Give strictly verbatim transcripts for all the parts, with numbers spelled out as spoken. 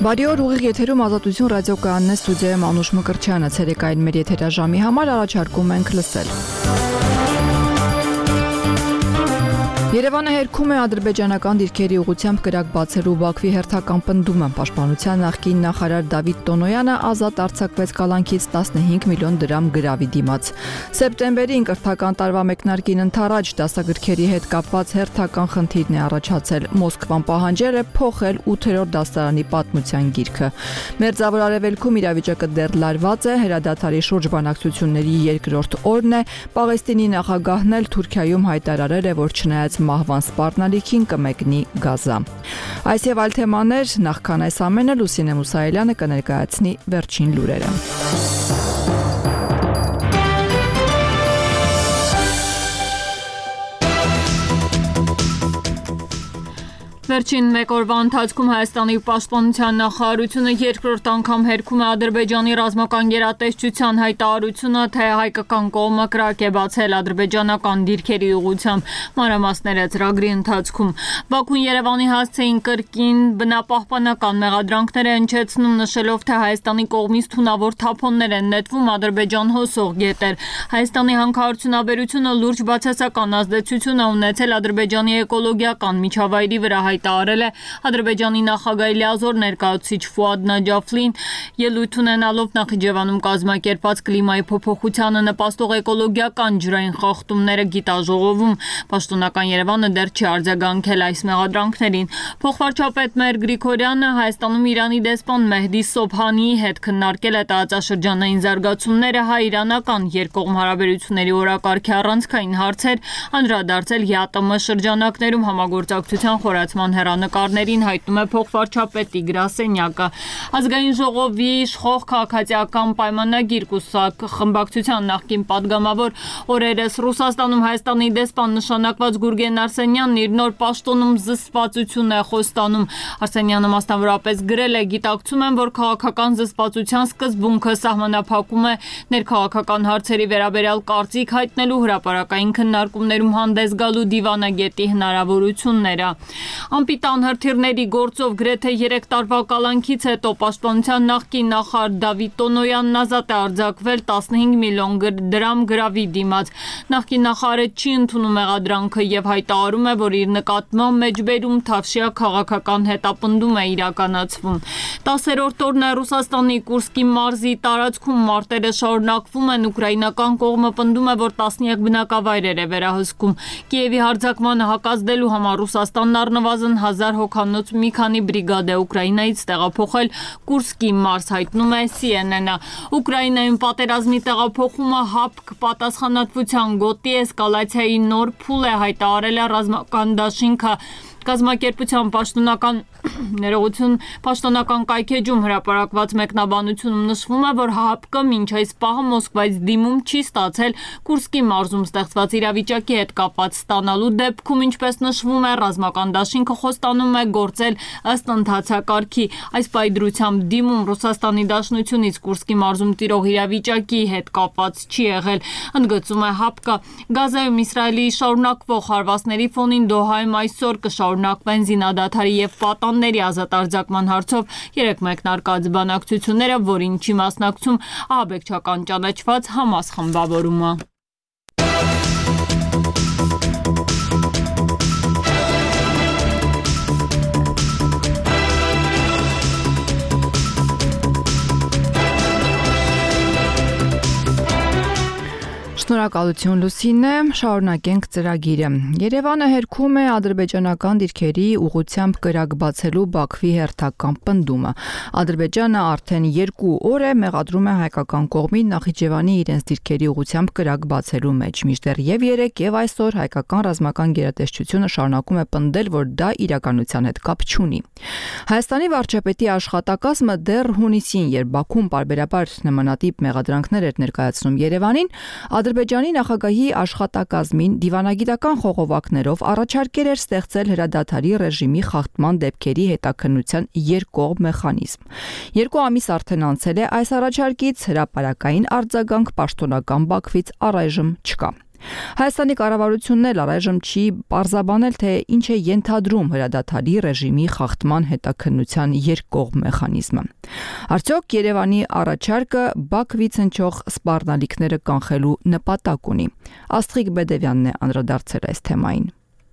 Բարի օր, ուղիղ եթերում Ազատություն ռադիոկայանն է, ստուդիայում Անուշ Մկրտչյանը, ցերեկային մեր եթերաժամի համար առաջարկում ենք լսել։ Երևանը հերքում է ադրբեջանական դիրքերի ուղղությամբ կրակ բացելու Բաքվի հերթական պնդումը։ Պաշտպանության նախկին նախարար Դավիթ Տոնոյանը ազատ արձակվեց կալանքից տասնհինգ միլիոն դրամ գրավի դիմաց։ Սեպտեմբերին կրթական տարվա մեկնարկին ընթരാճ դասագրքերի հետ կապված հերթական խնդիրն է առաջացել։ Մոսկվան պահանջել է փոխել ութերորդ դասարանի պատմության գիրքը։ Մերձավոր Արևելքում իրավիճակը դեռ լարված է, հրադադարի շուրջ բանակցությունների երկրորդ օրն է։ Պաղեստինի նախագահն էլ Թուրքիայում հայտարարել է, որ չնայած մահվան սպառնալիքին կմեկնի Գազա։ Այս եւ այլ թեմաներ, նախքան այս ամենը Լուսինե Մուսայելյանը կներկայացնի վերջին լուրերը։ Վերջին մեկ օրվա ընթացքում Հայաստանի պաշտպանության նախարարությունը երկրորդ անգամ հերքում է Ադրբեջանի ռազմական գերատեսչության հայտարարությունը, թե հայկական կողմը կրակ է բացել ադրբեջանական դիրքերի ուղղությամբ։ Մանրամասները ծրագրի ընթացքում Բաքուն Երևանի հասցեին կրկին բնապահպանական մեղադրանքներ է հնչեցնում, նշելով, թե Հայաստանի կողմից թունավոր թափոններ են նետվում Ադրբեջան հոսող գետեր։ Հայաստանի հանքարդյունաբերությունը լուրջ բացասական ազդեցություն է ունեցել Ադրբեջանի էկոլոգիական միջավայրի վրա, հայտարարել է Ադրբեջանի նախագահի լիազոր ներկայացուցիչ Ֆուադ Նաջաֆլին, ելույթ ունենալով Նախիջևանում կազմակերպված կլիմայի փոփոխությանը նպաստող էկոլոգիական ջրային խախտումները գիտաժողովում։ Պաշտոնական Երևանը դեռ չի արձագանքել այս մեղադրանքներին։ Փոխվարչապետ Մհեր Գրիգորյանը Հայաստանում Իրանի դեսպան Մեհդի Սոբհանիի հետ քննարկել է տարածաշրջանային զարգացումները, հայ-իրանական երկկողմ հարաբերությունների օրակարգի առանցքային հարցեր, անդրադարձել ԵԱՏՄ շրջանակներում համագործակցության խորացման հեռանկարներին, հայտնում է փոխվարչապետի գրասենյակը։ Ազգային ժողովի իշխող քաղաքացիական պայմանագիր կուսակ խմբակցության նախկին падգամավոր օրերս Ռուսաստանում Հայաստանի դեսպան նշանակված Գուրգեն Արսենյանն իր նոր պաշտոնում զսպվածություն է խոստանում։ Արսենյանը մասնավորապես գրել է. «Գիտակցում եմ, որ քաղաքական զսպվածության սկզբունքը սահմանափակում է ներքաղաքական հարցերի վերաբերյալ կարծիք հայտնելու, հրապարակային քննարկումներում հանդես գալու դիվանագետի հնարավորությունները»։ Անպիտան հրթիռների գործով գրեթե երեք տարվա կալանքից հետո պաշտպանության նախկին նախարար Դավիթ Տոնոյանն ազատ է արձակվել տասնհինգ միլիոն դրամ գրավի դիմաց։ Նախկին նախարարը չի ընդունում մեղադրանքը եւ հայտարարում է, որ իր նկատմամբ մեջբերում թավշյա քաղաքական հետապնդում է իրականացվում։ Տասերորդ օրն է Ռուսաստանի Կուրսկի մարզի տարածքում մարտերը շարունակվում են, ուկրաինական կողմը պնդում է, որ տասնյակ բնակավայրեր է վերահսկում։ Կիևի հարձակմանը հակազդելու համար Ռուսաստանն առնվազն հազար հոգանոց մի քանի բրիգադ է Ուկրաինայից տեղափոխել Կուրսկի մարզ, հայտնում է Սի Էն Էն-ը։ Ուկրաինայում պատերազմի տեղափոխումը ՀԱՊԿ պատասխանատվության գոտի էսկալացիայի նոր փուլ է, հայտարարել է ռազմական դաշինքը։ Կազմակերպության պաշտոնական ներողություն պաշտոնական կայքեջում հրապարակված մեկնաբանությունում նշվում է, որ ՀԱՊԿ-ը մինչ այս պահը Մոսկվայից դիմում չի ստացել Կուրսկի մարզում ստեղծված իրավիճակի հետ կապված ստանալու դեպքում, ինչպես նշվում է, ռազմական դաշինքը խոստանում է գործել ըստ ընթացակարգի։ Այս պայդրությամբ դիմում Ռուսաստանի Դաշնությունից Կուրսկի մարզում տիրող իրավիճակի հետ կապված չի եղել, ընդգծում է ՀԱՊԿ-ը։ Գազայում Իսրայելի շարունակվող հարվածների ֆոնին Դոհայում այսօր կշարունակվեն զինադադարի եւ պատանների ազատ արձակման հարցով երեք մեկնարկած բանակցությունները, որին չի մասնակցում ահաբեկչական ճանաչված Համաս խմբավորումը։ Շնորհակալություն Լուսինե, շարունակենք ծրագիրը։ Երևանը հերքում է ադրբեջանական դիրքերի ուղղությամբ կրակ բացելու Բաքվի հերթական պնդումը։ Ադրբեջանը արդեն երկու օր է մեղադրում է հայկական կողմին Նախիջևանի իրենց դիրքերի ուղղությամբ կրակ բացելու մեջ, մինչդեռ եւ երեք եւ այսօր հայկական ռազմական գերատեսչությունը շարունակում է պնդել, որ դա իրականության հետ կապ չունի։ Հայաստանի վարչապետի աշխատակազմը դեռ հունիսին, երբ Բաքուն պարբերաբար նմանատիպ մեղադրանքներ էր ներկայացնում Երևանին, Ադրբեջանի նախագահի աշխատակազմին դիվանագիտական խողովակներով առաջարկել էր ստեղծել հրադադարի ռեժիմի խախտման դեպքերի հետաքննության երկկողմ մեխանիզմ։ Երկու ամիս արդեն անցել է այս առաջարկից, հրապարակային արձագանք պաշտոնական Բաքվից առայժմ չկա։ Հայաստանի կառավարությունն էլ առայժմ չի պարզաբանել, թե ինչ է ենթադրում հրադադարի ռեժիմի խախտման հետաքննության երկկողմ մեխանիզմը։ Արդյոք Երևանի առաջարկը Բաքվից հնչող սպառնալիքները կանխելու նպատակ ունի։ Աստղիկ Բեդևյանն է անդրադարձել այս թեմային։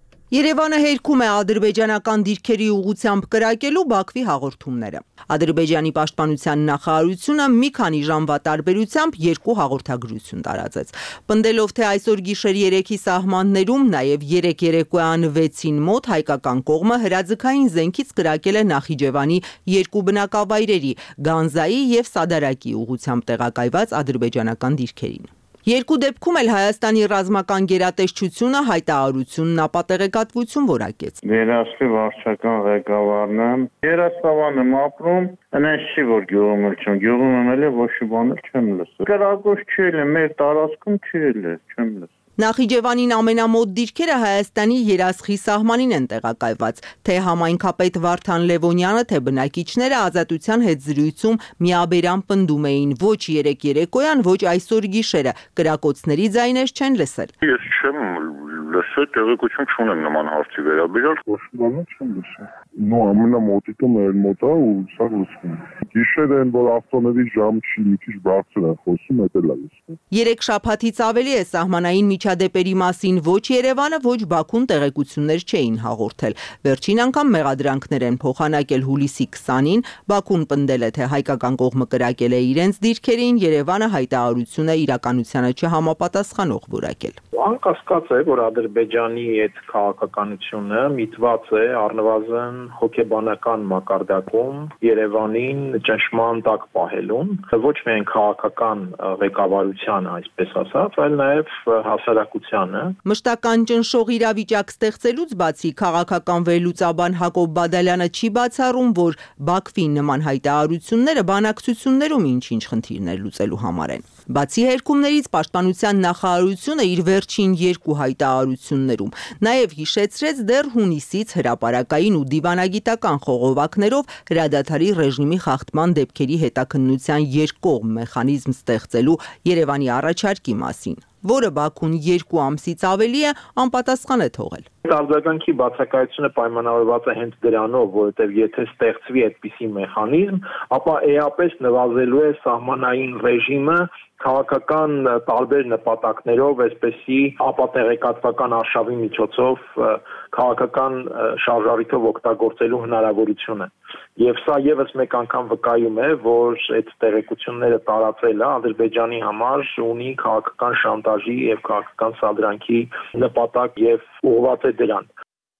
Երևանը հերքում է ադրբեջանական դիրքերի ուղղությամբ կրակելու Բաքվի հաղորդումները։ Ադրբեջանի պաշտպանության նախարարությունը մի քանի ժամվա տարբերությամբ երկու հաղորդագրություն տարածեց։ Պնդելով, թե այսօր գիշեր երեքի սահմաններում, նաև երեք երեկոյան վեցին մոտ հայկական կողմը հրաձգային զենքից կրակել է Նախիջևանի երկու բնակավայրերի՝ Գանձայի և Սադարակի ուղղությամբ տեղակայված ադրբեջանական դիրքերին։ Երկու դեպքում էլ Հայաստանի ռազմական գերատեսչությունը հայտարարությունն ապատեղեկատվություն որակեց։ Երասխի վարչական ղեկավարն եմ, Երասավան եմ ապրում, այնպես չի, որ գյուղում էլ չեմ, գյուղում եմ էլ ոչ մի բան էլ չեմ լսել։ Կրակոց չի ելել, մեր տարածքում չի ելել, չեմ լսել։ Նախիջևանին ամենամոտ դիրքերը Հայաստանի Երասխի սահմանին են տեղակայված, թե համայնքապետ Վարդան Լևոնյանը, թե բնակիչները Ազատության հետ զրույցում միաբերան պնդում էին ոչ երեք երեկոյան, ոչ այսօր գիշերը, կրակոցների ձայներ չեն լսել։ Ես չեմ լսել, տեղեկություն չունեմ նման հարցի վերաբերյալ, ոչ մի բան չեմ լսել։ Նո, ամենամոտիկը մեր մոտ է ու սա լսվում։ Գիշերը են, որ ավտոների ժամ չի, մի քիչ բարձր են խոսում, դա էլ է լսվում։ Երեք շաբաթից ավելի է սահմանային միջադեպերի մասին ոչ Երևանը, ոչ Բաքուն տեղեկություններ չէին հաղորդել։ Վերջին անգամ մեղադրանքներ են փոխանակել հուլիսի քսանին, Բաքուն պնդել է, թե հայկական կողմը կրակել է իրենց դիրքերին, Երևանը հայտարարությունը իրականությանը չհամապատասխանող որակել։ Անկասկած է, որ Ադրբեջանի այդ քաղաքականությունը միտված է առնվազն հոգեբանական մակարդակում Երևանին ճնշման տակ պահելուն, ոչ միայն քաղաքական ղեկավարության, այսպես ասած, այլ նաև հասարակությանը։ Մշտական ճնշող իրավիճակ ստեղծելուց բացի քաղաքական վերլուծաբան Հակոբ Բադալյանը չի բացառում, որ Բաքվի նման հայտարարությունները բանակցություններում ինչ-ինչ խնդիրներ լուծելու համար են։ Բացի հերքումներից պաշտպանության նախարարությունը իր վերջին երկու հայտարարություններում նաև հիշեցրեց դեռ հունիսից հրապարակային ու դիվանագիտական խողովակներով հրադադարի ռեժիմի խախտման դեպքերի հետաքննության երկկողմ մեխանիզմ ստեղծելու Երևանի առաջարկի մասին, որը Բաքուն երկու ամսից ավելի է անպատասխան է թողել։ Արձագանքի բացակայությունը պայմանավորված է հենց դրանով, որովհետև եթե ստեղծվի այդպիսի մեխանիզմ, ապա էապես նվազելու է սահմանային ռեժիմը քաղաքական տարբեր նպատակներով, այսպեսի ապատեղեկատվական արշավի միջոցով քաղաքական շարժառիթով օգտագործելու հնարավորությունը։ Եվ սա եւս մեկ անգամ վկայում է, որ այդ տեղեկությունները տարածելը Ադրբեջանի համար ունի քաղաքական շանտաժի եւ քաղաքական սադրանքի նպատակ եւ ուղղված է դրան։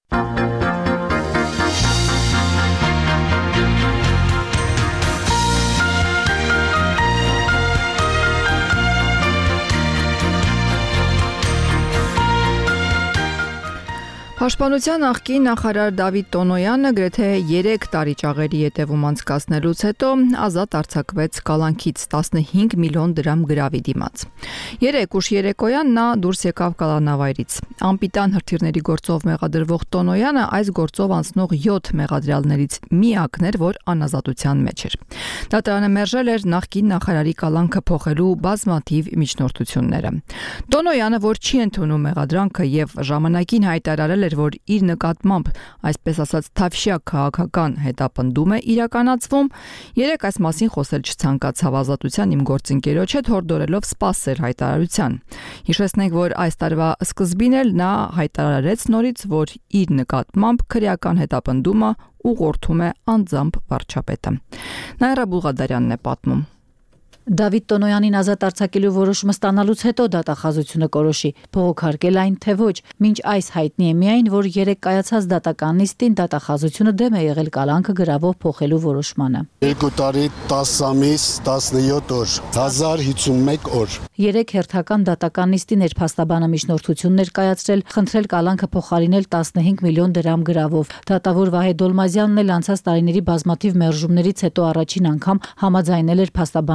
Պաշտպանության նախկին նախարար Դավիթ Տոնոյանը գրեթե երեք տարի ճաղերի ետևում անցկացնելուց հետո ազատ արձակվեց կալանքից տասնհինգ միլիոն դրամ գրավի դիմաց։ Երեք ուշ երեկոյան նա դուրս եկավ կալանավայրից։ Անպիտան հրթիռների գործով մեղադրվող Տոնոյանը այս գործով անցնող յոթ մեղադրյալներից միակն էր, որ անազատության մեջ էր։ Դատարանը մերժել էր նախկին նախարարի կալանքը փոխելու բազմաթիվ միջնորդությունները։ Տոնոյանը, որ չի ընդունում մեղադրանքը եւ ժամանակին հայտարարել էր, որ իր նկատմամբ, այսպես ասած, թավշյա քաղաքական հետապնդում է իրականացվում, երեք այս մասին խոսել չցանկացավ ազատության իմ գործընկերոջ հետ հորդորելով սպասել հայտարարության։ Հիշեցնենք, որ այս տարվա սկզբին էլ նա հայտարարեց նորից, որ իր նկատմամբ քրեական հետապնդումը ուղղորդում է անձամբ վարչապետը։ Նաիրա Բուղադարյանն է պատմում։ Դավիթ Տոնոյանին ազատ արձակելու որոշումը ստանալուց հետո դատախազությունը կորոշի փողոքարկել այն թե ոչ, մինչ այս հայտնի է միայն, որ երեք կայացած դատական նիստին դատախազությունը դեմ է եղել կալանքը գրավով փոխելու որոշմանը։ Երկու տարի տասը ամիս տասնյոթ օր, հազար հիսունմեկ օր։ Երեք հերթական դատական նիստին էր փաստաբանը միջնորդություններ կայացրել, խնդրել կալանքը փոխարինել տասնհինգ միլիոն դրամ գրավով։ Դատավոր Վահե Դոլմազյանն էլ անցած տարիների բազմաթիվ մերժումներից հետո առաջին անգամ համաձայնել էր փաստաբանների հետ։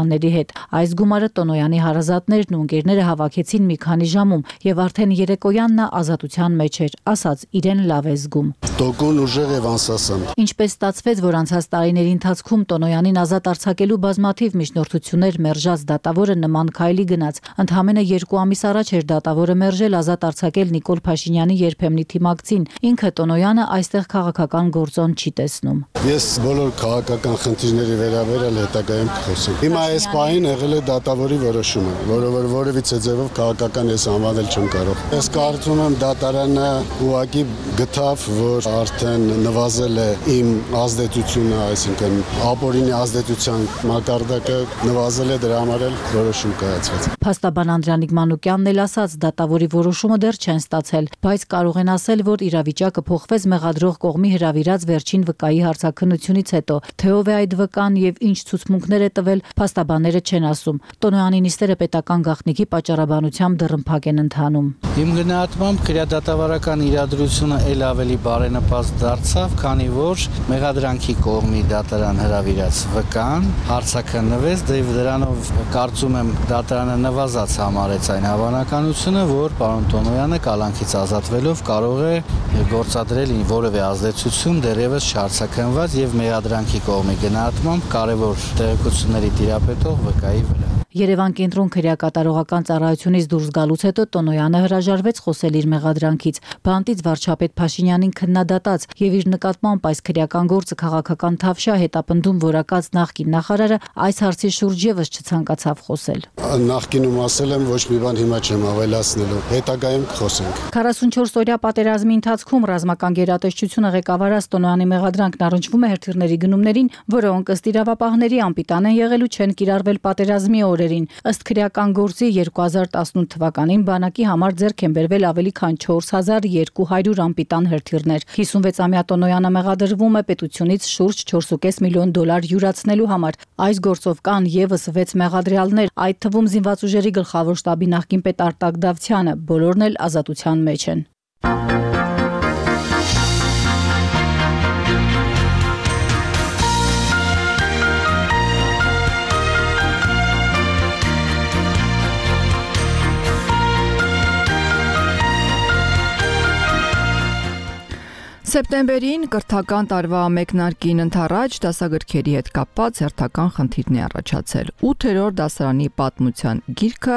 հետ։ Այս գումարը Տոնոյանի հարազատներն ու ընկերները հավաքեցին մի քանի ժամում եւ արդեն երեկոյան նա ազատության մեջ էր, ասաց իրեն լավ է զգում։ Տոկուն ուժեղ եւ անսասան։ Ինչպես ստացվեց, որ անցած տարիների ընթացքում Տոնոյանին ազատ արձակելու բազմաթիվ միջնորդություններ մերժած դատավորը նման քայլի գնաց։ Ընդամենը երկու ամիս առաջ էր դատավորը մերժել ազատ արձակել Նիկոլ Փաշինյանի երբեմնի թիմակցին։ Ինքը Տոնոյանը այստեղ քաղաքական գործոն չի տեսնում։ Ես բոլոր քաղաքական խնդիրների վերաբերյալ հետագայում կխոսեմ։ Հիմա այս պահին եղել է դատավորի որոշումը, որը որ որևիցե ձևով քաղաքական ես անվանել չեմ կարող։ Ես կարծում եմ դատարանը ուղղակի գտավ, որ արդեն նվազել է իմ ազդեցությունը, այսինքն ապօրինի ազդեցության մակարդակը նվազել է, դրա համար էլ որոշում կայացվեց։ Փաստաբան Անդրանիկ Մանուկյանն էլ ասաց, դատավորի որոշումը դեռ չեն ստացել, բայց կարող են ասել, որ իրավիճակը փոխվեց մեղադրող կողմի հրավիրած վերջին վկայի հարցաքննությունից հետո։ Թե ով է այդ վկան եւ ինչ ցուցմունքներ է տվել, փաստաբանները չեն ասում։ Տոնոյանի նիստերը պետական գաղտնիքի պատճառաբանությամբ դռնփակ են ընթանում։ Իմ գնահատմամբ քրեադատավարական իրադրությունը ել ավելի բարենպաստ դարձավ, քանի որ մեղադրանքի կողմի դատարան հրավիրած վկան հարցաքննվեց, դեպ դրանով կարծում եմ դատարանը նվազած համարեց այն հավանականությունը, որ պարոն Տոնոյանը կալանքից ազատվելով կարող է գործադրել որևէ ազդեցություն դեռևս չհարցաքննված եւ մեղադրանքի կողմի գնահատմամբ կարևոր տեղեկությունների տիրապետող վկայի վրա։ Երևան կենտրոն քրեակատարողական ծառայությունից դուրս գալուց հետո Տոնոյանը հրաժարվեց խոսել իր մեղադրանքից։ Բանտից վարչապետ Փաշինյանին քննադատած եւ իր նկատմամբ այս քրեական գործը քաղաքական թավշյա հետապնդում որակած նախկին նախարարը այս հարցի շուրջ եւս չցանկացավ խոսել։ Նախկինում ասել եմ, ոչ մի բան հիմա չեմ ավելացնելու, հետագայում կխոսենք։ քառասունչորս օրյա պատերազմի ընթացքում ռազմական գերատեսչությունը ղեկավարած Տոնոյանի մեղադրանքն առնչվում է հերթիրների գնումներին, որոնք ըստ իրավապահների անպիտան են եղել ու չեն կիրառվել պատերազմի օրերին։ Ըստ քրեական գործի երկու հազար տասնութ թվականին բանակի համար ձեռք են բերվել ավելի քան չորս հազար երկու հարյուր անպիտան հերթիրներ։ հիսունվեցամյա Տոնոյանը մեղադրվում է պետությունից շուրջ չորս կես միլիոն դոլար յուրացնելու համար։ Այս գործով կան եւս վեց մեղադրյալներ, այդ թվում զինված ուժերի գլխավոր շտաբի նախկին պետ Արտակ Դավթյանը, բոլորն էլ ազատության մեջ են։ Սեպտեմբերին կրթական տարվա մեկնարկին ընթառաջ դասագրքերի հետ կապված հերթական խնդիրն է առաջացել։ ութերորդ դասարանի պատմության գիրքը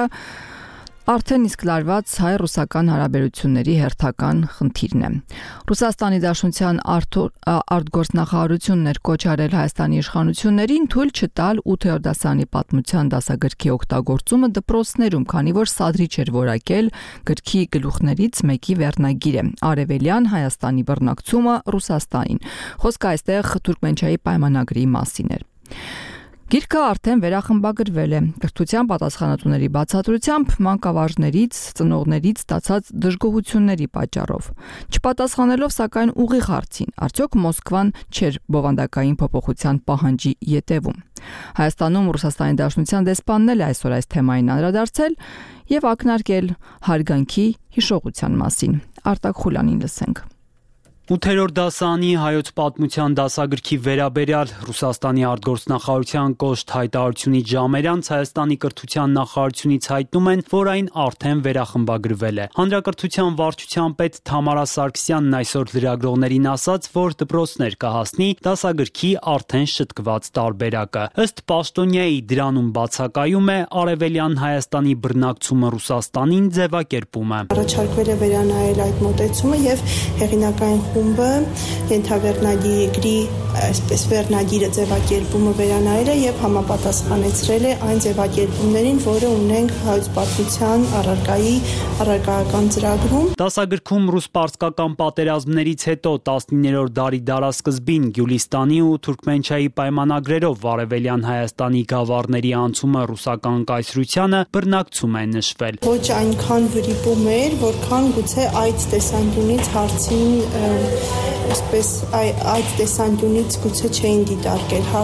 արդեն իսկ լարված հայ-ռուսական հարաբերությունների հերթական խնդիրն է։ Ռուսաստանի Դաշնության արտգործնախարարությունն էր կոչ արել Հայաստանի իշխանություններին թույլ չտալ ութերորդ դասարանի պատմության դասագրքի օգտագործումը դպրոցներում, քանի որ սադրիչ էր որակել գրքի գլուխներից մեկի վերնագիրը՝ Արևելյան Հայաստանի բռնակցումը Ռուսաստանին։ Խոսքը այստեղ Թուրքմենչայի պայմանագրի մասին էր։ Գիրքը արդեն վերախմբագրվել է։ Կրթության պատասխանատուների բացատրությամբ մանկավարժներից, ծնողներից ստացած դժգոհությունների պատճառով։ Չպատասխանելով սակայն ուղիղ հարցին, արդյոք Մոսկվան չէր բովանդակային փոփոխության պահանջի ետևում։ Հայաստանում Ռուսաստանի Դաշնության դեսպանն էլ այսօր այս թեմային անդրադարձել եւ ակնարկել հարգանքի հիշողության մասին։ Արտակ Խուլյանին լսենք։ ութերորդ դասարանի հայոց պատմության դասագրքի վերաբերյալ Ռուսաստանի արտգործնախարարության կոշտ հայտարարությունից ժամեր անց Հայաստանի կրթության նախարարությունից հայտնում են, որ այն արդեն վերախմբագրվել է։ Հանրակրթության վարչության պետ Թամարա Սարգսյանն այսօր լրագրողներին ասաց, որ դպրոցներ կհասնի դասագրքի արդեն շտկված տարբերակը։ Ըստ պաշտոնյայի դրանում բացակայում է Արևելյան Հայաստանի բռնակցումը Ռուսաստանին ձևակերպումը։ Առաջարկվել է վերանայել այդ մոտեցումը եւ հեղինակային խումբը ենթավերնագիրի այսպես վերնագիրը ձևակերպումը վերանայել է եւ համապատասխանեցրել է այն ձևակերպումներին, որը ունենք հայոց պատմության առարկայի առարկայական ծրագրում։ Դասագրքում ռուս-պարսկական պատերազմներից հետո տասնիններորդ դարի դարասկզբին Գյուլիստանի ու Թուրքմենչայի պայմանագրերով Արևելյան Հայաստանի գավառների անցումը ռուսական կայսրությանը բռնակցում է նշվել։ Ոչ այնքան վրիպում էր, որքան գուցե այդ տեսանկյունից հարցին այսպես այդ տեսանկյունից գուցե չէին դիտարկել հարցը։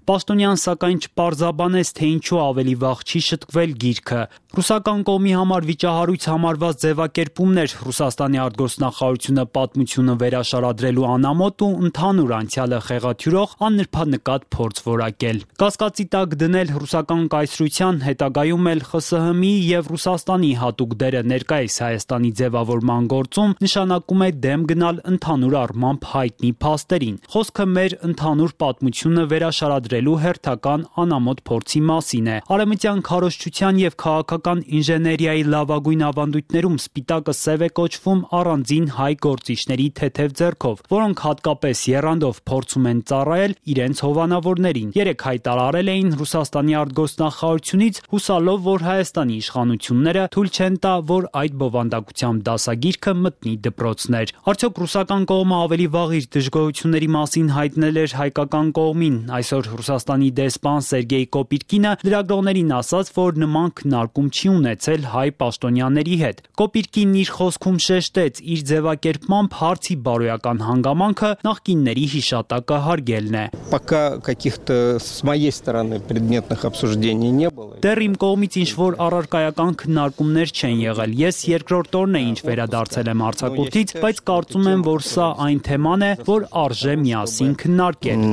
Պաշտոնյան սակայն չպարզաբանեց, թե ինչու ավելի վաղ չի շտկվել գիրքը։ Ռուսական կողմի համար վիճահարույց համարված ձևակերպումներ Ռուսաստանի արտգործնախարարությունը պատմությունը վերաշարադրելու անամոթ ու ընդհանուր անցյալը խեղաթյուրող աննրբանկատ փորձ որակել։ Կասկածի տակ դնել ռուսական կայսրության, հետագայում էլ ԽՍՀՄ-ի եւ Ռուսաստանի հատուկ դերը ներկայիս Հայաստանի ձևավորման գործում նշանակում է դեմ գնալ ընդհանուր առմամբ հայտնի փաստերին։ Խոսքը մեր ընդհանուր պատմությունը վերաշարադրելու հերթական անամոթ փորձի մասին է։ Արևմտյան քարոզչության եւ քաղաքական ինժեներիայի լավագույն ավանդույթներում սպիտակը սև է կոչվում առանձին հայ գործիչների թեթև ձեռքով, որոնք հատկապես եռանդով փորձում են ծառայել իրենց հովանավորներին։ Երեք հայտարարել էին Ռուսաստանի արտգործնախարարությունից, հուսալով, որ Հայաստանի իշխանությունները թույլ չեն տա, որ այդ բովանդակությամբ դասագիրքը մտնի դպրոցներ։ Արդյոք ռուսական կողմը ավելի վաղ իր դժգոհությունների մասին հայտնել էր հայկական կողմին։ Այսօր Ռուսաստանի դեսպան Սերգեյ Կոպիրկինը լրագրողներին ասաց, որ նման քննարկում չի ունեցել հայ պաշտոնյաների հետ։ Կոպիրկինն իր խոսքում շեշտեց, իր ձևակերպմամբ հարցի բարոյական հանգամանքը նախկինների հիշատակը հարգելն է։ Пока каких-то с моей стороны предметных обсуждений не было. Դեռ իմ կողմից ինչ որ առարկայական քննարկումներ չեն եղել։ Ես երկրորդ օրն է ինչ վերադարձել եմ արձակուրդից, բայց կարծում եմ, որ սա այն թեման է, որ արժե միասին քննարկել։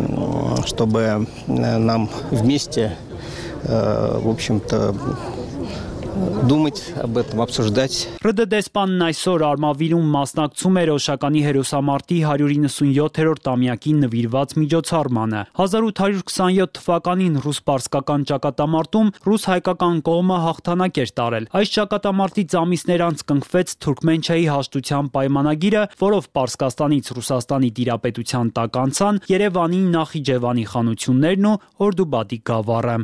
Чтобы нам вместе, в общем-то, думать об этом, обсуждать. ՌԴ դեսպանն այսօր Արմավիրում մասնակցում էր Օշականի հերոսամարտի հարյուր իննսունյոթերորդ տարեկան նվիրված միջոցառմանը։ հազար ութ հարյուր քսաներորդ թվականին ռուս-պարսկական ճակատամարտում ռուս-հայկական կողմը հաղթանակ էր տարել։ Այս ճակատամարտից ամիսներ անց կնքվեց Թուրքմենչայի հաշտության պայմանագիրը, որով Պարսկաստանից Ռուսաստանի տիրապետության տակ անցան Երևանի, Նախիջևանի խանություններն ու Օրդուբադի գավառը։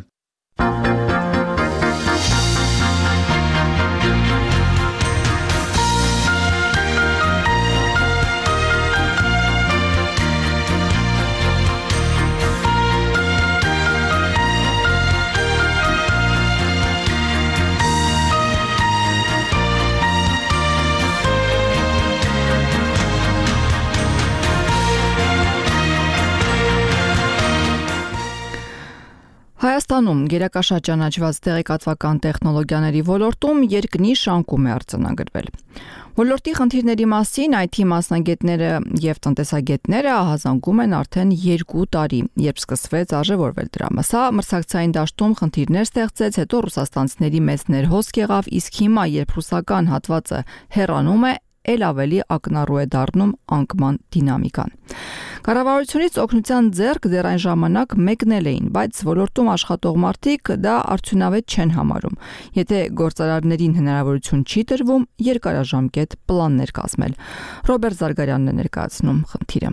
Հայաստանում գերակաշատ ճանաչված տեղեկատվական տեխնոլոգիաների ոլորտում երկնի շանկում է արձանագրվել։ Ոլորտի խնդիրների մասին այ թի մասնագետները եւ տնտեսագետները ահազանգում են արդեն երկու տարի, երբ սկսվեց արժևորվել դրամը։ Սա մրցակցային դաշտում խնդիրներ ստեղծեց, հետո ռուսաստանցիների մեծ ներհոսք եղավ, իսկ հիմա, երբ ռուսական հատվածը հեռանում է, էլ ավելի ակնառու է դառնում անկման դինամիկան։ Կառավարությունից օգնության ձեռք դեռ այն ժամանակ մեկնել էին, բայց ոլորտում աշխատող մարդիկ դա արդյունավետ չեն համարում։ Եթե գործարարներին հնարավորություն չի տրվում երկարաժամկետ պլաններ կազմել։ Ռոբերտ Զարգարյանն է ներկայացնում խնդիրը։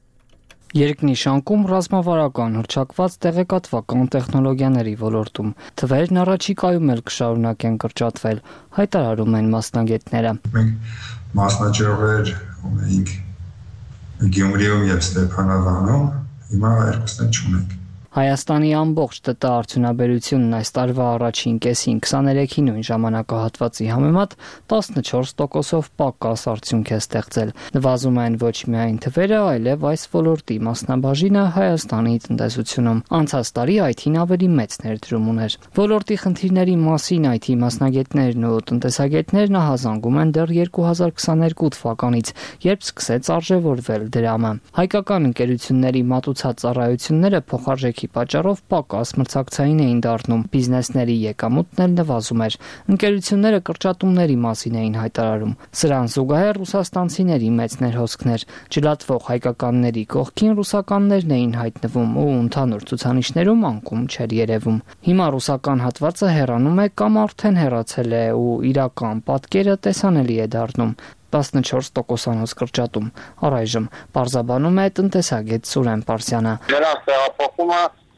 Երկնի շանկում ռազմավարական հռչակված տեղեկատվական տեխնոլոգիաների ոլորտում թվերն առաջիկայում էլ կշարունակեն կրճատվել, հայտարարում են մասնագետները։ Մենք մասնաճյուղեր ունեինք Գյումրիում եւ Ստեփանավանում, հիմա երկուսն չունենք։ Հայաստանի ամբողջ ՏՏ արդյունաբերությունն այս տարվա առաջին կեսին քսաներեքի նույն ժամանակահատվածի համեմատ տասնչորս տոկոսով պակաս արդյունք է ստեղծել։ Նվազում են ոչ միայն թվերը, այլև այս ոլորտի մասնաբաժինը Հայաստանի տնտեսությունում։ Անցած տարի այ թին ավելի մեծ ներդրում ուներ։ Ոլորտի խնդիրների մասին այ թի մասնագետներն ու տնտեսագետներն ահազանգում են դեռ երկու հազար քսաներկու թվականից, երբ սկսեց արժևորվել դրամը։ Հայկական ընկերությունների մատուցած ծառայությունները փոխարժեքի պատճառով պակաս մրցակցային էին դառնում, բիզնեսների եկամուտն էլ նվազում էր։ Ընկերությունները կրճատումների մասին էին հայտարարում։ Սրան զուգահեռ ռուսաստանցիների մեծ ներհոսքներ, ջլատվող հայկականների կողքին ռուսականներն էին հայտնվում ու ընդհանուր ցուցանիշներում անկում չէր երևում։ Հիմա ռուսական հատվածը հեռանում է կամ արդեն հեռացել է ու իրական պատկերը տեսանելի է դառնում։ տասնչորս տոկոսանոց կրճատում։ Առայժմ պարզաբանում է տնտեսագետ Սուրեն Պարսյանը։ Նրանց տեղափոխումը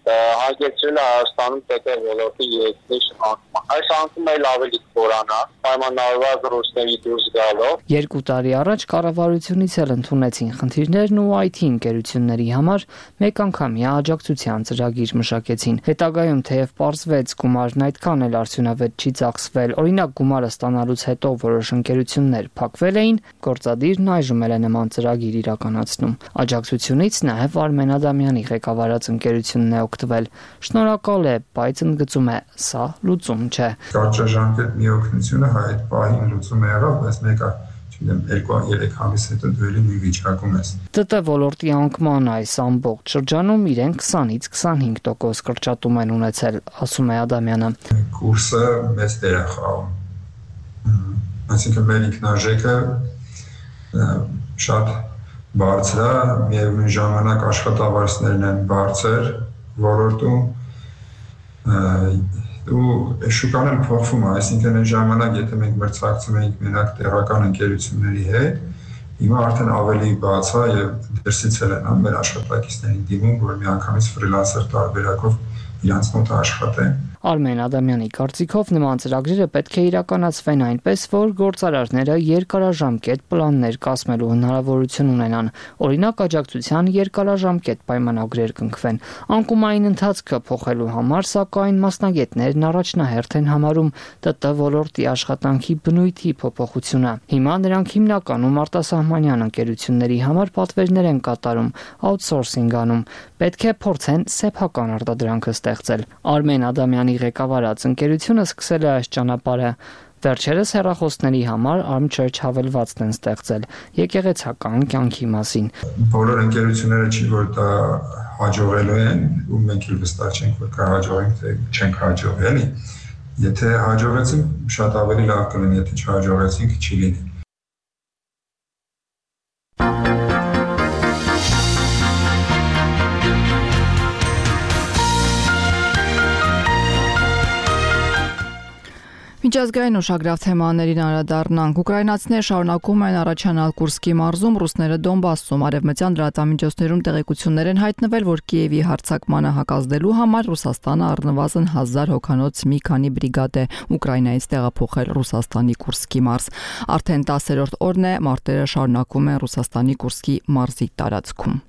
հագեցրել է Հայաստանում ՏՏ ոլորտի երկրի շնորհիվ։ Այս անկումը էլ ավելի կորանա, պայմանավորված ռուսների դուրս գալով։ Երկու տարի առաջ կառավարությունից էլ ընդունեցին խնդիրներն ու այ թի ընկերությունների համար մեկ անգամյա աջակցության ծրագիր մշակեցին։ Հետագայում թեև պարզվեց գումարն այդքան էլ արդյունավետ չի ծախսվել, օրինակ գումարը ստանալուց հետո որոշ ընկերություններ փակվել էին, գործադիրն այժմ էլ է նման ծրագիր իրականացնում։ Աջակցությունից նաև Արմեն Ադամյանի ղեկավարած ընկերությունն է օգտվել։ Շնորհակալ է, բայց ընդգծում է, սա լուծում չէ։ Կարճաժամկետ մի օգնությունը այդ պահին լուծում է եղավ, բայց մեկը չգիտեմ երկու-երեք ամիս հետո դու էլի մի վիճակում ես։ ՏՏ ոլորտի անկման այս ամբողջ շրջանում իրեն քսանից քսանհինգ տոկոս կրճատում են ունեցել, ասում է Ադամյանը։ Կուրսը մեծ դեր է խաղում։ Այսինքն մեր ինքնարժեքը շատ բարձր է, միևնույն ժամանակ աշխատավարձներն են բարձր ոլորտում ու շուկան էլ փոխվում է, այսինքն այն ժամանակ եթե մենք մրցակցում էինք մենակ տեղական ընկերությունների հետ, հիմա արդեն ավելի բաց է եւ դրսից էլ են մեր աշխատակիցներին դիմում, որ միանգամից ֆրիլանսեր տարբերակով իրանց մոտ աշխատեն։ Արմեն Ադամյանի կարծիքով նման ծրագրերը պետք է իրականացվեն այնպես, որ գործարարները երկարաժամկետ պլաններ կազմելու հնարավորություն ունենան, օրինակ աջակցության երկարաժամկետ պայմանագրեր կնքվեն։ Անկումային ընթացքը փոխելու համար, սակայն մասնագետներն առաջնահերթ են համարում ՏՏ ոլորտի աշխատանքի բնույթի փոփոխությունը։ Հիմա նրանք հիմնականում արտասահմանյան ընկերությունների համար պատվերներ են կատարում, աութսորսինգ անում։ Պետք է փորձեն սեփական արտադրանքը ստեղծել։ Արմեն Ադամյանի ղեկավարած ընկերությունը սկսել է այս ճանապարհը։ Վերջերս հեռախոսների համար Armchurch հավելվածն են ստեղծել եկեղեցական կյանքի մասին։ Բոլոր ընկերությունները չի որ դա հաջողելու են, ու մենք էլ վստահ չենք որ կհաջողենք, թե չենք հաջողելի։ Եթե հաջողեցին, շատ ավելի լավ կլինի, եթե չհաջողեցինք, չի լինի։ Միջազգային ուշագրավ թեմաներին անդրադառնանք։ Ուկրաինացիները շարունակում են առաջանալ Կուրսկի մարզում, ռուսները Դոնբասում։ Արևմտյան լրատվամիջոցներում տեղեկություններ են հայտնվել, որ Կիևի հարձակմանը հակազդելու համար Ռուսաստանը առնվազն հազար հոգանոց մի քանի բրիգադ է Ուկրաինայից տեղափոխել Ռուսաստանի Կուրսկի մարզ։ Արդեն տասերորդ օրն է մարտերը շարունակում են Ռուսաստանի Կուրսկի մարզի տարածքում։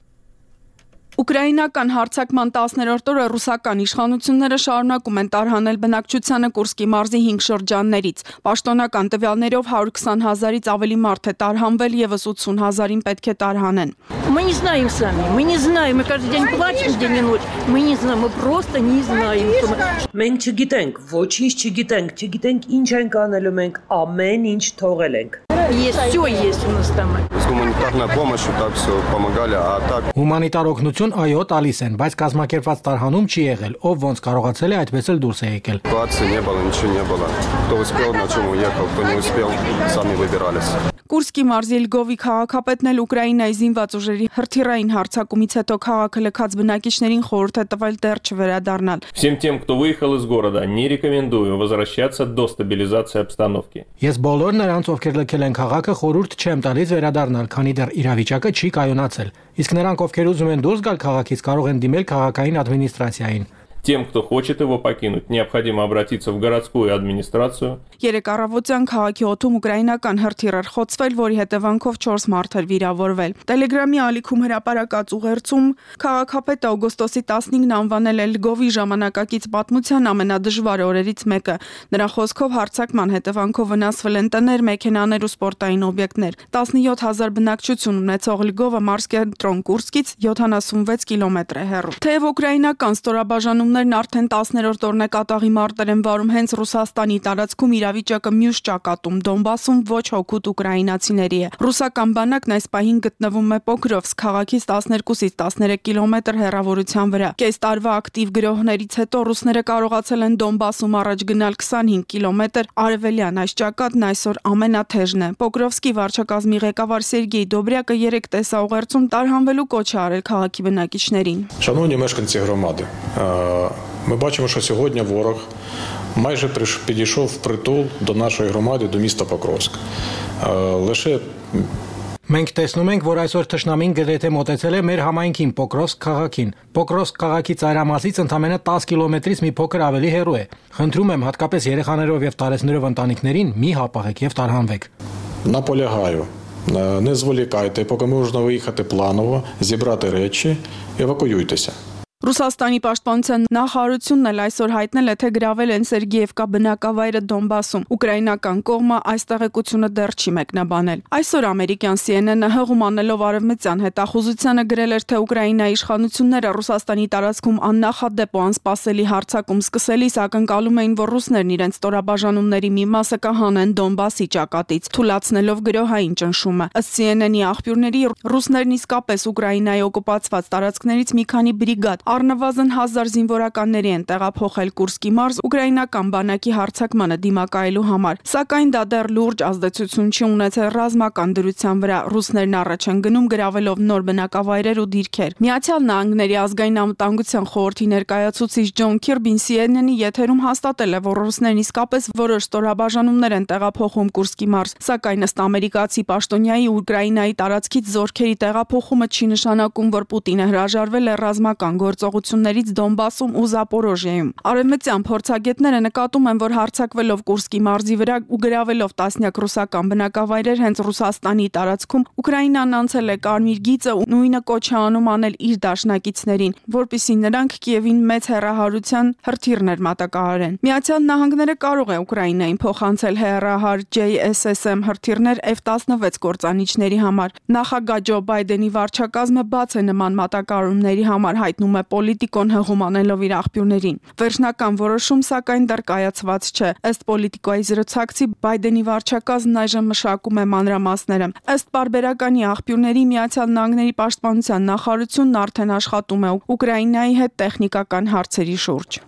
Ուկրաինական հարձակման տասներորդ օրը ռուսական իշխանությունները շարունակում են տարհանել բնակչությանը Կուրսկի մարզի հինգ շրջաններից։ Պաշտոնական տվյալներով հարյուր քսան հազարից ավելի մարդ է տարհանվել, եւս ութսուն հազարին պետք է տարհանեն։ Мы не знаем сами, мы не знаем, мы каждый день плачем день и ночь. Мы не знаем, мы просто не знаем. Մենք չգիտենք, ոչինչ չգիտենք, չգիտենք ինչ ենք անելու, մենք ամեն ինչ թողել ենք։ Есть, все есть у нас там. С гуманитарной помощью так все помогали, а так Հումանիտար օգնություն այո տալիս են, բայց կազմակերպված տարհանում չի եղել, ով ոնց կարողացել է այդպես էլ դուրս է եկել։ Ситуации не было, ничего не было. Кто успел, на чем уехал, кто не успел, сами выбирались. Կուրսկի մարզի Լգովի քաղաքապետն էլ Ուկրաինայի զինված ուժերի հրթիռային հարձակումից հետո քաղաքը լքած բնակիչներին խորհուրդ է տվել դեռ չվերադառնալ։ Всем тем, кто выехал из города, не рекомендую возвращаться до стабилизации обстановки. Ես բոլոր նրանց, ովքեր լքել են քաղաքը, խորհուրդ չեմ տալիս վերադառնալ, քանի դեռ իրավիճակը չի կայունացել։ Իսկ նրանք, ովքեր ուզում են դուրս գալ քաղաքից, կարող են դիմել քաղաքային ադմինիստրացիային։ Тем, кто хочет его покинуть, необходимо обратиться в городскую администрацию. Երեք առավոտյան քաղաքի օդում ուկրաինական հրթիռ խոցվել, որի հետևանքով չորս մարդ էր վիրավորվել։ Տելեգրամի ալիքում հրապարակած ուղերձում քաղաքապետը օգոստոսի տասնինգն անվանել է Լգովի ժամանակակից պատմության ամենադժվար օրերից մեկը։ Նրա խոսքով հարձակման հետևանքով վնասվել են տներ, մեքենաներ ու սպորտային օբյեկտներ։ տասնյոթ հազար բնակչություն ունեցող Լգովը մարզկենտրոն Կուրսկից յոթանասունվեց կիլոմետր է հեռու։ Թեև ուկրաինական ստորաբաժանումներն արդեն տասներորդ օրն է կատաղի մարտեր են վարում հենց Ռուսաստանի տարածքում, իրավիճակը մյուս ճակատում Դոնբասում ոչ հոգուտ ուկրաինացիների է։ Ռուսական բանակն այս պահին գտնվում է Պոկրովսկ քաղաքից տասներկուսից տասներեք կիլոմետր հեռավորության վրա։ Կես տարվա ակտիվ գրոհներից հետո ռուսները կարողացել են Դոնբասում առաջ գնալ քսանհինգ կիլոմետր արևելյան այս ճակատն այսօր ամենաթեժն է։ Պոկրովսկի վարչակազմի ղեկավար Սերգեյ Դոբրյակը երեք տեսաուղերձում տարհանվելու կոչ է արել քաղաքի բնակիչներին։ Шановні мешканці громади, ми бачимо, що сьогодні ворог майже підійшов впритул до нашої громади, до міста Покровськ. Лише Մենք տեսնում ենք, որ այսօր թշնամին գրեթե մոտեցել է մեր համայնքին Պոկրովսկ քաղաքին։ Պոկրովսկ քաղաքի ծայրամասից ընդամենը տասը կիլոմետրից մի փոքր ավելի հեռու է։ Խնդրում եմ հատկապես երեխաներով եւ տարեցներով ընտանիքներին մի հապաղեք եւ տարհանվեք։ Наполягаю. Не зволікайте, поки можна виїхати планово, зібрати речі, евакуюйтеся. Ռուսաստանի պաշտպանության նախարարությունն էլ այսօր հայտնել է, թե գրավել են Սերգեևկա բնակավայրը Դոնբասում։ Ուկրաինական կողմը այս տեղեկությունը դեռ չի մեկնաբանել։ Այսօր ամերիկյան C N N-ը հղում անելով արևմտյան հետախուզությանը գրել էր, թե Ուկրաինայի իշխանությունները Ռուսաստանի տարածքում աննախադեպ ու անսպասելի հարձակում սկսելիս ակնկալում էին, որ ռուսներն իրենց ստորաբաժանումների մի մասը կհանեն Դոնբասի ճակատից, թուլացնելով գրոհային ճնշումը։ Ըստ C N N-ի աղբյուրների, ռուսներն իսկապես Ուկրաինայի օկուպացված տարածքներից մի քանի բրիգադ առնվազն հազար զինվորականների են տեղափոխել Կուրսկի մարզ ուկրաինական բանակի հարձակմանը դիմակայելու համար, սակայն դա դեռ լուրջ ազդեցություն չի ունեցել ռազմական դրության վրա։ Ռուսներն առաջ են գնում գրավելով նոր բնակավայրեր ու դիրքեր։ Միացյալ Նահանգների ազգային անվտանգության խորհրդի ներկայացուցիչ Ջոն Քիրբին C N N-ի եթերում հաստատել է, որ ռուսներն իսկապես որոշ ստորաբաժանումներ են տեղափոխում Կուրսկի մարզ, սակայն ըստ ամերիկացի պաշտոնյայի Ուկրաինայի տարածքից զորքերի տեղափոխումը չի նշանակում, որ Պուտինը հրաժարվել է ռազմական գործողություններից Դոնբասում ու Զապորոժիայում։ Արևմտյան փորձագետները նկատում են, որ հարձակվելով Կուրսկի մարզի վրա ու գրավելով տասնյակ ռուսական բնակավայրեր հենց Ռուսաստանի տարածքում, Ուկրաինան անցել է կարմիր գիծը ու նույնը կոչ է անում անել իր դաշնակիցներին, որպեսզի նրանք Կիևին մեծ հեռահարության հրթիռներ մատակարարեն։ Միացյալ Նահանգները կարող է Ուկրաինային փոխանցել հեռահար J S S M հրթիռներ F տասնվեց կործանիչների համար։ Նախագահ Ջո Բայդենի վարչակազմը բաց է նման մատակարարումների համար, հայտնում է Պոլիտիկոն հղում անելով իր աղբյուրներին։ Վերջնական որոշում սակայն դեռ կայացված չէ։ Ըստ Պոլիտիկոյի զրուցակցի Բայդենի վարչակազմն այժմ մշակում է մանրամասները։ Ըստ պարբերականի աղբյուրների Միացյալ Նահանգների պաշտպանության նախարարությունն արդեն աշխատում է Ուկրաինայի հետ տեխնիկական հարցերի շուրջ։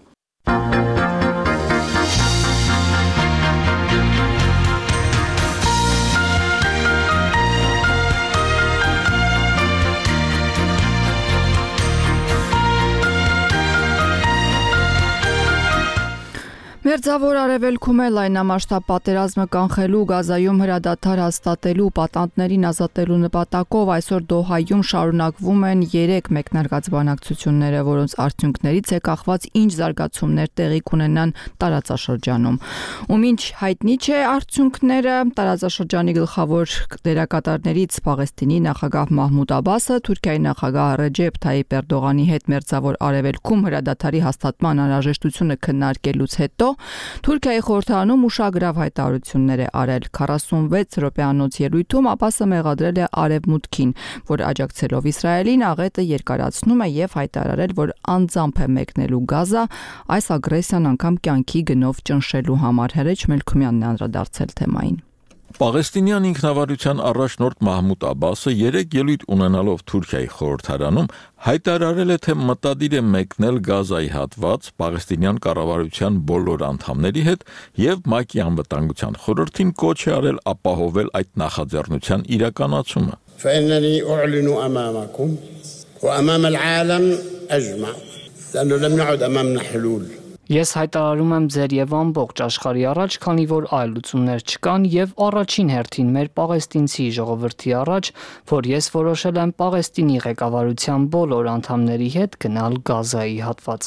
Մերձավոր Արևելքում է լայնամասշտաբ պատերազմը կանխելու, Գազայում հրադադար հաստատելու, պատանդներին ազատելու նպատակով այսօր Դոհայում շարունակվում են երեք մեկնարկած բանակցությունները, որոնց արդյունքներից է կախված ինչ զարգացումներ տեղի կունենան տարածաշրջանում։ Ու մինչ հայտնի չէ արդյունքները, տարածաշրջանի գլխավոր դերակատարներից Պաղեստինի նախագահ Մահմուդ Աբասը Թուրքիայի նախագահ Ռեջեփ Թայիպ Էրդողանի հետ Մերձավոր Արևելքում հրադադարի հաստատման անհրաժեշտությունը քննարկելուց հետո Թուրքիայի խորհրդարանում ուշագրավ հայտարարություններ է արել։ քառասունվեց րոպեանոց ելույթում Աբասը մեղադրել է Արևմուտքին, որ աջակցելով Իսրայելին աղետը երկարացնում է եւ հայտարարել, որ անձամբ է մեկնելու Գազա այս ագրեսիան անգամ կյանքի գնով ճնշելու համար։ Հերեջ Մելքումյանն է անդրադարձել թեմային։ Պաղեստինյան ինքնավարության առաջնորդ Մահմուդ Աբասը երեք ելույթ ունենալով Թուրքիայի խորհրդարանում հայտարարել է, թե մտադիր է մեկնել Գազայի հատված Պաղեստինյան կառավարության բոլոր անդամների հետ եւ ՄԱԿ-ի անվտանգության խորհրդին կոչ է արել ապահովել այդ նախաձեռնության իրականացումը։ فإنني أعلن أمامكم وأمام العالم أجمع لأنه لم يعد أمامنا حلول. Ես հայտարարում եմ ձեր եւ ամբողջ աշխարհի առաջ, քանի որ այլ լուծումներ չկան եւ առաջին հերթին մեր պաղեստինցի ժողովրդի առաջ, որ ես որոշել եմ Պաղեստինի ղեկավարության բոլոր անդամների հետ գնալ Գազայի հատված։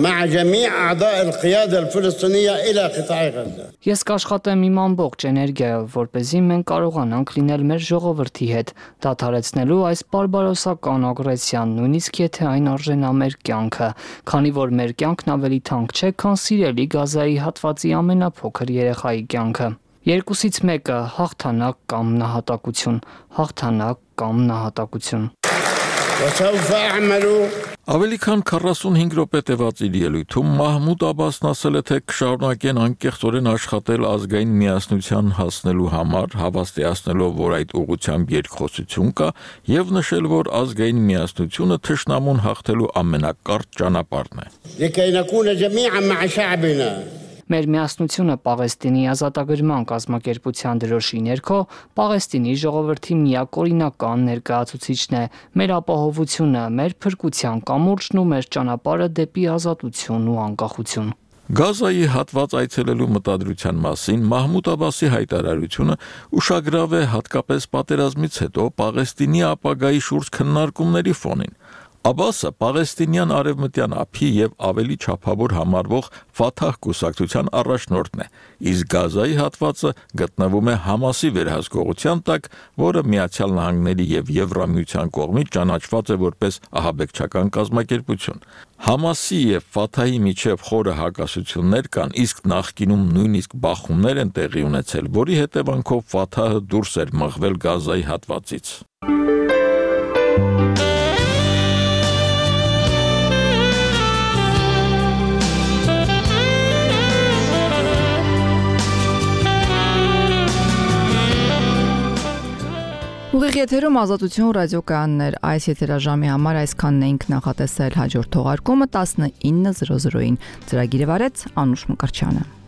Ես կաշխատեմ իմ ամբողջ էներգիայով, որպեսզի մենք կարողանանք լինել մեր ժողովրդի հետ, դադարեցնելու այս բարբարոսական ագրեսիան, նույնիսկ եթե այն արժենա մեր կյանքը, քանի որ մեր կյանքն ավելի թանկ չէ, քան սիրելի Գազայի հատվածի ամենափոքր երեխայի կյանքը։ Երկուսից մեկը հաղթանակ կամ նահատակություն, հաղթանակ կամ նահատակություն։ Ավելի քան քառասունհինգ րոպե տևած իր ելույթում Մահմուդ Աբասն ասել է, թե կշարունակեն անկեղծորեն աշխատել ազգային միասնության հասնելու համար, հավաստիացնելով, որ այդ ուղղությամբ երկխոսություն կա, եւ նշել, որ ազգային միասնությունը թշնամուն հաղթելու ամենակարճ ճանապարհն է։ Մեր միասնությունը Պաղեստինի ազատագրման կազմակերպության դրոշի ներքո Պաղեստինի ժողովրդի միակօրինական ներկայացուցիչն է, մեր ապահովությունը, մեր փրկության կամուրջն ու մեր ճանապարհը դեպի ազատություն ու անկախություն։ Գազայի հատված այցելելու մտադրության մասին Մահմուդ Աբասի հայտարարությունը ուշագրավ է հատկապես պատերազմից հետո Պաղեստինի ապագայի շուրջ քննարկումների ֆոնին։ Աբասը Պաղեստինյան արևմտյան ափի եւ ավելի չափավոր համարվող Ֆաթահ կուսակցության առաջնորդն է, իսկ Գազայի հատվածը գտնվում է Համասի վերահսկողության տակ, որը Միացյալ Նահանգների եւ Եվրամիության կողմից ճանաչված է որպես ահաբեկչական կազմակերպություն։ Համասի եւ Ֆաթահի միջև խորը հակասություններ կան, իսկ նախկինում նույնիսկ բախումներ են տեղի ունեցել, որի հետևանքով Ֆաթահը դուրս էր մղվել Գազայի հատվածից։ Ուղիղ եթերում Ազատություն ռադիոկայաններ, այս եթերաժամի համար այսքանն էինք նախատեսել, հաջորդ թողարկումը տասնինը զրո զրոին։ Ծրագիրը վարեց Անուշ Մկրտչյանը։